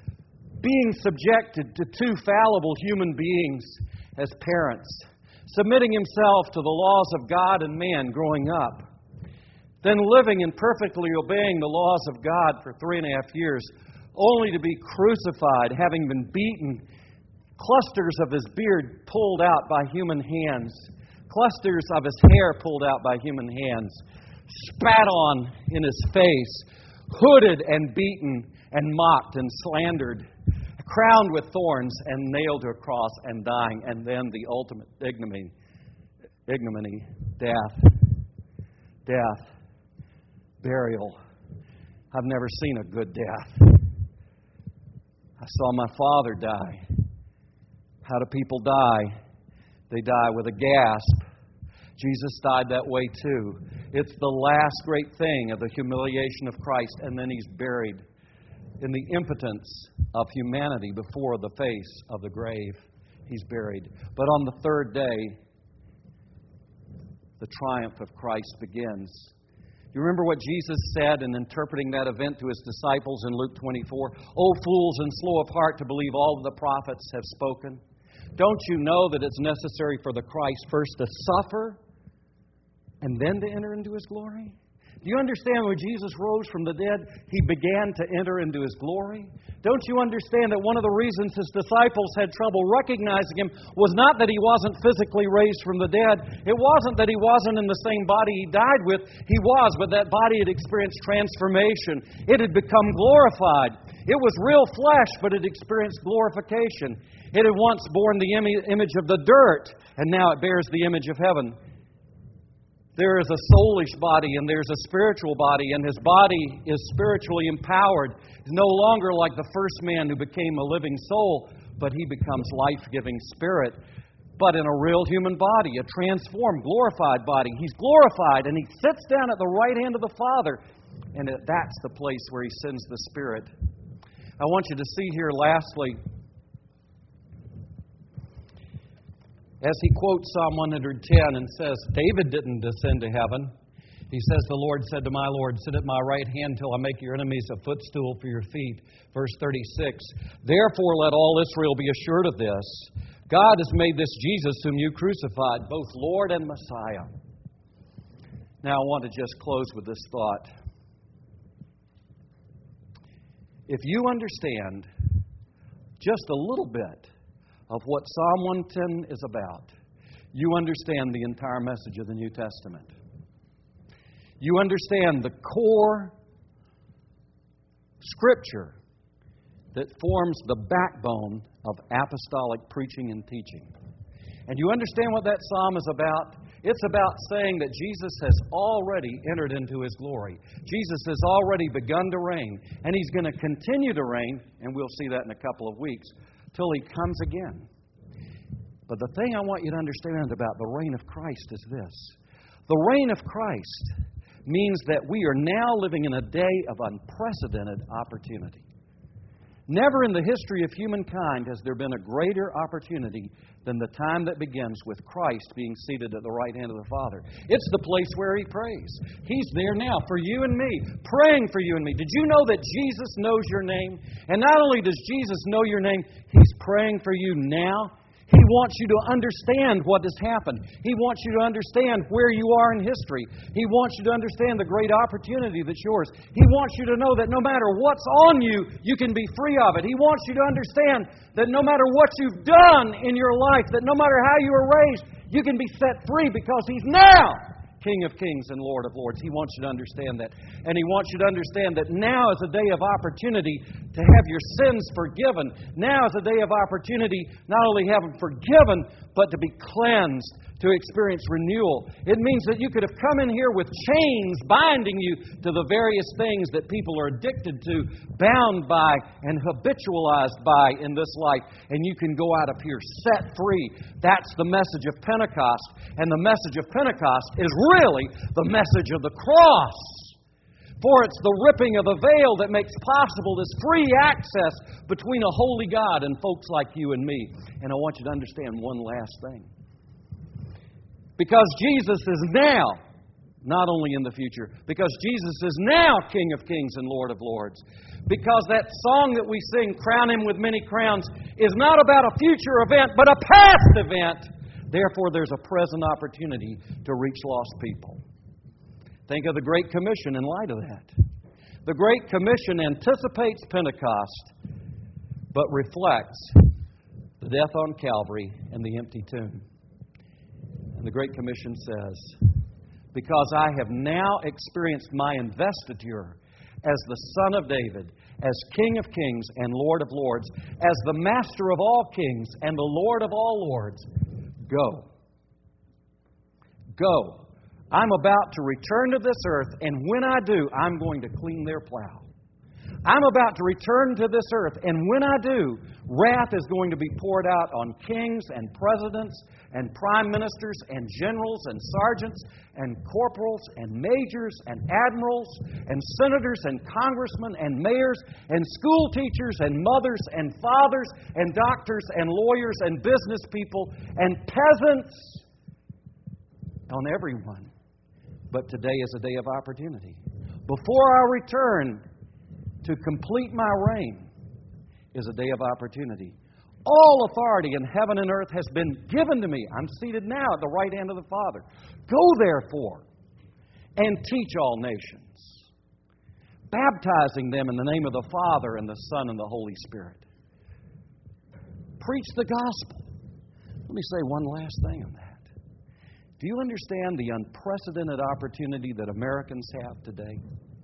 Being subjected to two fallible human beings as parents. Submitting Himself to the laws of God and man growing up. Then living and perfectly obeying the laws of God for 3.5 years, only to be crucified, having been beaten, clusters of His beard pulled out by human hands, clusters of His hair pulled out by human hands, spat on in His face, hooded and beaten and mocked and slandered, crowned with thorns and nailed to a cross and dying, and then the ultimate ignominy, death, burial. I've never seen a good death. I saw my father die. How do people die? They die with a gasp. Jesus died that way too. It's the last great thing of the humiliation of Christ, and then He's buried in the impotence of humanity before the face of the grave. He's buried. But on the third day, the triumph of Christ begins. You remember what Jesus said in interpreting that event to His disciples in Luke 24? O fools and slow of heart to believe all that the prophets have spoken. Don't you know that it's necessary for the Christ first to suffer and then to enter into His glory? Do you understand when Jesus rose from the dead, He began to enter into His glory? Don't you understand that one of the reasons His disciples had trouble recognizing Him was not that He wasn't physically raised from the dead. It wasn't that He wasn't in the same body He died with. He was, but that body had experienced transformation. It had become glorified. It was real flesh, but it experienced glorification. It had once borne the image of the dirt, and now it bears the image of heaven. There is a soulish body and there's a spiritual body, and His body is spiritually empowered. He's no longer like the first man who became a living soul, but He becomes life-giving spirit, but in a real human body, a transformed, glorified body. He's glorified, and He sits down at the right hand of the Father, and that's the place where He sends the Spirit. I want you to see here, lastly, as he quotes Psalm 110 and says, David didn't descend to heaven. He says, the Lord said to my Lord, sit at my right hand till I make your enemies a footstool for your feet. Verse 36, therefore let all Israel be assured of this. God has made this Jesus whom you crucified, both Lord and Messiah. Now I want to just close with this thought. If you understand just a little bit of what Psalm 110 is about, you understand the entire message of the New Testament. You understand the core Scripture that forms the backbone of apostolic preaching and teaching. And you understand what that psalm is about? It's about saying that Jesus has already entered into His glory. Jesus has already begun to reign, and He's going to continue to reign, and we'll see that in a couple of weeks, till He comes again. But the thing I want you to understand about the reign of Christ is this. The reign of Christ means that we are now living in a day of unprecedented opportunity. Never in the history of humankind has there been a greater opportunity than the time that begins with Christ being seated at the right hand of the Father. It's the place where He prays. He's there now for you and me, praying for you and me. Did you know that Jesus knows your name? And not only does Jesus know your name, He's praying for you now. He wants you to understand what has happened. He wants you to understand where you are in history. He wants you to understand the great opportunity that's yours. He wants you to know that no matter what's on you, you can be free of it. He wants you to understand that no matter what you've done in your life, that no matter how you were raised, you can be set free because He's now King of Kings and Lord of Lords. He wants you to understand that. And He wants you to understand that now is a day of opportunity to have your sins forgiven. Now is a day of opportunity not only have them forgiven, but to be cleansed, to experience renewal. It means that you could have come in here with chains binding you to the various things that people are addicted to, bound by, and habitualized by in this life. And you can go out of here set free. That's the message of Pentecost. And the message of Pentecost is really the message of the cross. For it's the ripping of the veil that makes possible this free access between a holy God and folks like you and me. And I want you to understand one last thing. Because Jesus is now, not only in the future, because Jesus is now King of Kings and Lord of Lords. Because that song that we sing, Crown Him with Many Crowns, is not about a future event, but a past event. Therefore, there's a present opportunity to reach lost people. Think of the Great Commission in light of that. The Great Commission anticipates Pentecost, but reflects the death on Calvary and the empty tomb. And the Great Commission says, because I have now experienced my investiture as the Son of David, as King of Kings and Lord of Lords, as the Master of all kings and the Lord of all lords, go. Go. I'm about to return to this earth, and when I do, I'm going to clean their plow. I'm about to return to this earth, and when I do, wrath is going to be poured out on kings and presidents and prime ministers and generals and sergeants and corporals and majors and admirals and senators and congressmen and mayors and school teachers and mothers and fathers and doctors and lawyers and business people and peasants, on everyone. But today is a day of opportunity. Before I return to complete my reign is a day of opportunity. All authority in heaven and earth has been given to me. I'm seated now at the right hand of the Father. Go therefore and teach all nations, baptizing them in the name of the Father and the Son and the Holy Spirit. Preach the gospel. Let me say one last thing on that. Do you understand the unprecedented opportunity that Americans have today?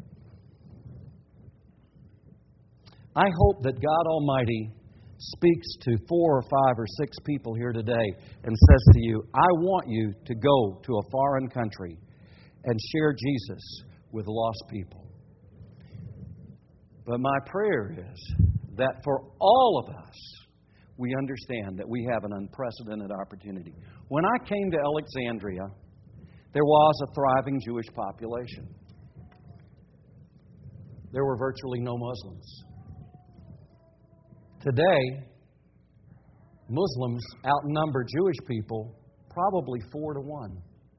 I hope that God Almighty speaks to 4 or 5 or 6 people here today and says to you, I want you to go to a foreign country and share Jesus with lost people. But my prayer is that for all of us, we understand that we have an unprecedented opportunity. When I came to Alexandria, there was a thriving Jewish population. There were virtually no Muslims. Today, Muslims outnumber Jewish people probably 4 to 1.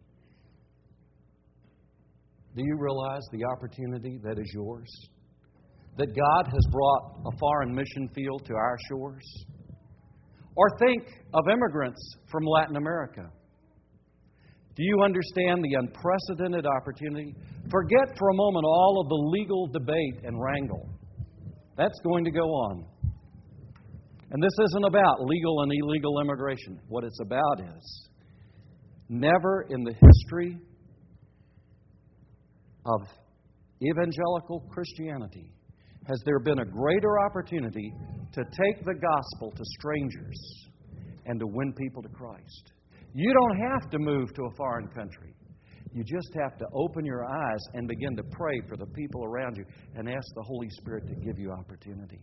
Do you realize the opportunity that is yours? That God has brought a foreign mission field to our shores? Or think of immigrants from Latin America. Do you understand the unprecedented opportunity? Forget for a moment all of the legal debate and wrangle. That's going to go on. And this isn't about legal and illegal immigration. What it's about is never in the history of evangelical Christianity has there been a greater opportunity to take the gospel to strangers and to win people to Christ. You don't have to move to a foreign country. You just have to open your eyes and begin to pray for the people around you and ask the Holy Spirit to give you opportunity.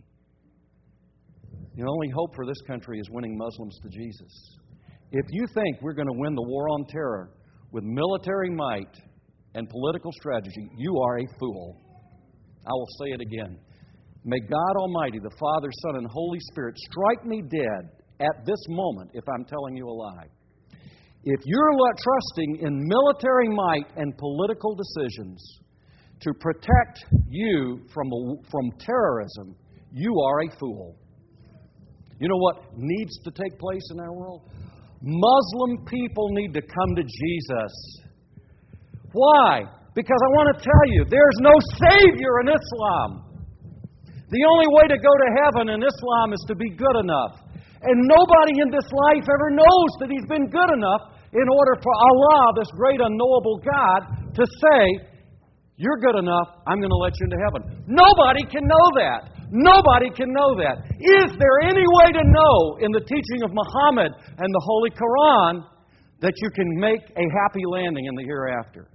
The only hope for this country is winning Muslims to Jesus. If you think we're going to win the war on terror with military might and political strategy, you are a fool. I will say it again. May God Almighty, the Father, Son, and Holy Spirit strike me dead at this moment if I'm telling you a lie. If you're trusting in military might and political decisions to protect you from terrorism, you are a fool. You know what needs to take place in our world? Muslim people need to come to Jesus. Why? Because I want to tell you, there's no Savior in Islam. The only way to go to heaven in Islam is to be good enough. And nobody in this life ever knows that he's been good enough in order for Allah, this great unknowable God, to say, you're good enough, I'm going to let you into heaven. Nobody can know that. Nobody can know that. Is there any way to know in the teaching of Muhammad and the Holy Quran that you can make a happy landing in the hereafter?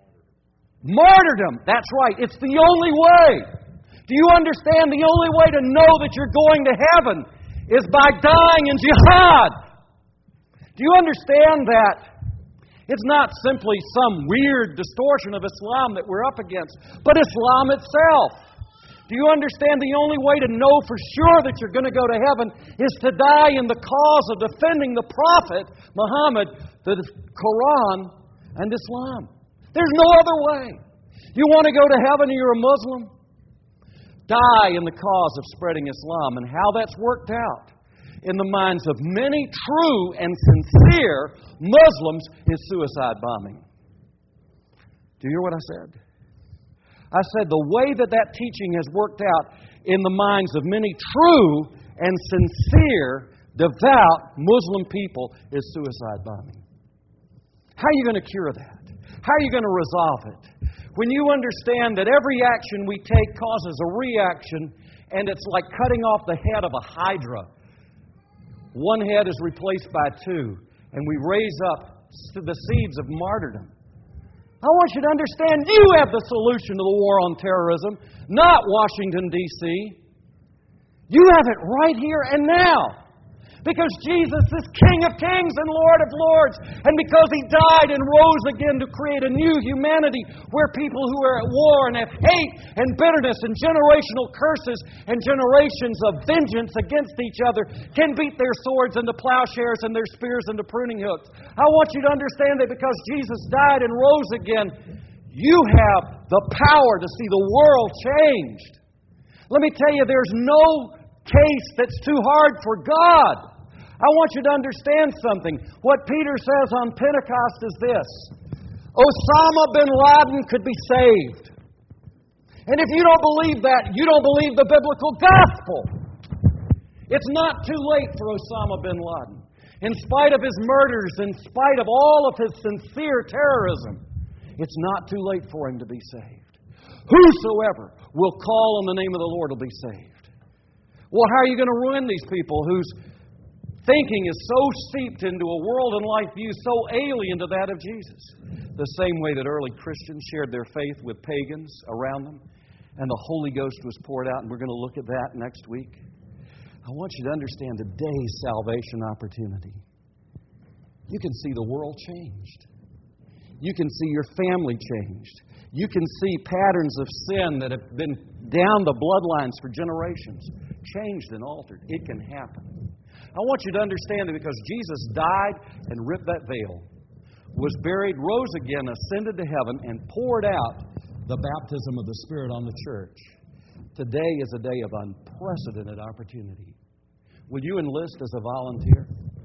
Martyrdom, that's right. It's the only way. Do you understand the only way to know that you're going to heaven is by dying in jihad? Do you understand that it's not simply some weird distortion of Islam that we're up against, but Islam itself? Do you understand the only way to know for sure that you're going to go to heaven is to die in the cause of defending the Prophet, Muhammad, the Quran, and Islam? There's no other way. You want to go to heaven and you're a Muslim? Die in the cause of spreading Islam. And how that's worked out in the minds of many true and sincere Muslims is suicide bombing. Do you hear what I said? I said the way that teaching has worked out in the minds of many true and sincere, devout Muslim people is suicide bombing. How are you going to cure that? How are you going to resolve it? When you understand that every action we take causes a reaction, and it's like cutting off the head of a hydra. One head is replaced by two, and we raise up the seeds of martyrdom. I want you to understand you have the solution to the war on terrorism, not Washington, D.C. You have it right here and now. Because Jesus is King of Kings and Lord of Lords. And because He died and rose again to create a new humanity where people who are at war and have hate and bitterness and generational curses and generations of vengeance against each other can beat their swords into plowshares and their spears into pruning hooks. I want you to understand that because Jesus died and rose again, you have the power to see the world changed. Let me tell you, there's no case that's too hard for God. I want you to understand something. What Peter says on Pentecost is this: Osama bin Laden could be saved. And if you don't believe that, you don't believe the biblical gospel. It's not too late for Osama bin Laden. In spite of his murders, in spite of all of his sincere terrorism, it's not too late for him to be saved. Whosoever will call on the name of the Lord will be saved. Well, how are you going to ruin these people whose thinking is so steeped into a world and life view so alien to that of Jesus? The same way that early Christians shared their faith with pagans around them, and the Holy Ghost was poured out, and we're going to look at that next week. I want you to understand today's salvation opportunity. You can see the world changed. You can see your family changed. You can see patterns of sin that have been down the bloodlines for generations changed and altered. It can happen. I want you to understand that because Jesus died and ripped that veil, was buried, rose again, ascended to heaven, and poured out the baptism of the Spirit on the church, today is a day of unprecedented opportunity. Will you enlist as a volunteer?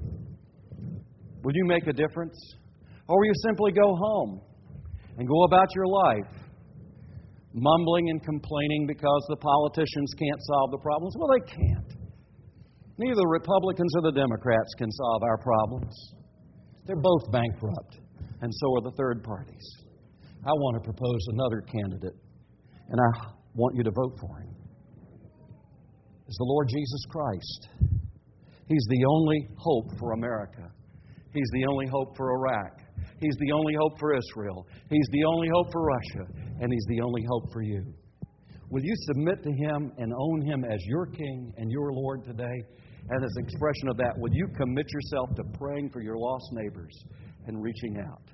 Will you make a difference? Or will you simply go home and go about your life mumbling and complaining because the politicians can't solve the problems? Well, they can't. Neither the Republicans or the Democrats can solve our problems. They're both bankrupt, and so are the third parties. I want to propose another candidate, and I want you to vote for him. It's the Lord Jesus Christ. He's the only hope for America. He's the only hope for Iraq. He's the only hope for Israel. He's the only hope for Russia. And He's the only hope for you. Will you submit to Him and own Him as your King and your Lord today? And as an expression of that, will you commit yourself to praying for your lost neighbors and reaching out?